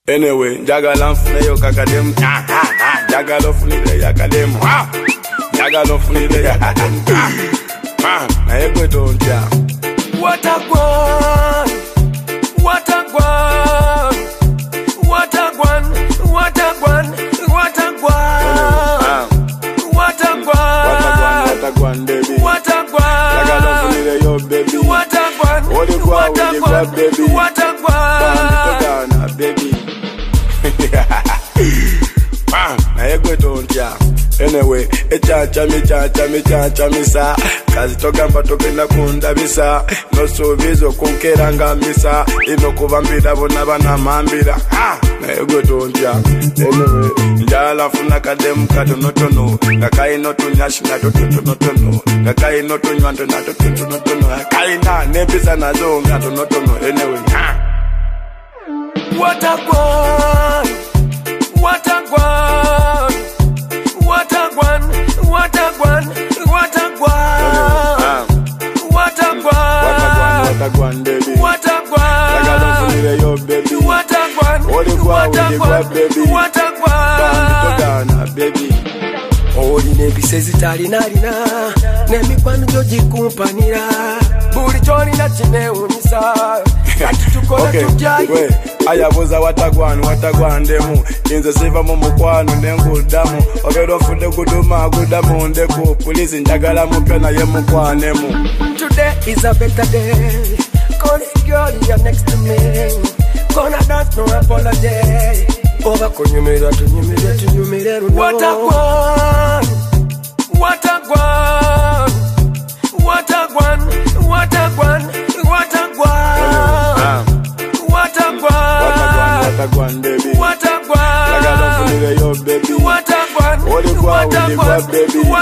Anyway, Jagala fune yo kakadem. Jagala fune de yakadem. Jagala fune de yakadem. Na yego don't ya. What a guan, what a guan, what a guan, what a guan, what a guan, what a guan, What a guan, baby. what a guan, Jagala fune de yo, baby. what a guan, What a guan, baby. what a guan, baby. Na yego don't ya. Anyway, echacha mi sa kazi togamba togenda kundabisa no sobizo kunkeranga misa ino kubambira bona bana mambira na yego tonja. Anyway, njala funa kadem katonotono ngakai no tunyashi na totonotono ngakai no tunywanto na totonotono kai na nebisa na zonga tonotono. Anyway, what a guan, what a guan, what a guan, what a guan, what a guan, what a guan, what a guan, baby. what a Jagala guan, fune de yo, baby. what a guan, What a guan, baby. what a guan, Togana, baby. olina ebisezi talinalina n'emikwano gyo gikumpanira buli kyolina kinewunyisa kati tukole tutyayi. ayabuza watagwandemu inze siva mu mukwano nengudamu obeera ofudde gudamu ndeku pulisi njagala mupya naye mukwanemu. Today is a better day. Call it girl, you're next to me. Gonna dance, no apology. Over kunyumira. What a guan, what a guan, what a guan, what a guan, what a guan, what a guan, What a guan, baby. what a guan, Jagala fune de yo, baby. what a guan, What a guan, what a baby. guan,